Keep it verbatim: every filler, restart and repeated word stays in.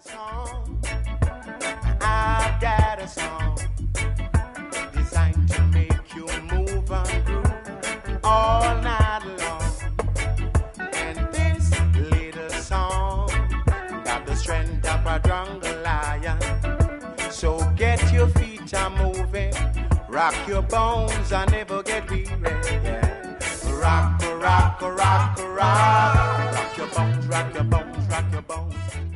song. I've got a song designed to make you move and groove all night long. And this little song got the strength of a jungle lion. So get your feet a moving, rock your bones and never get weary. Yeah. Rock, rock, rock, rock, rock your bones, rock your bones, rock your bones.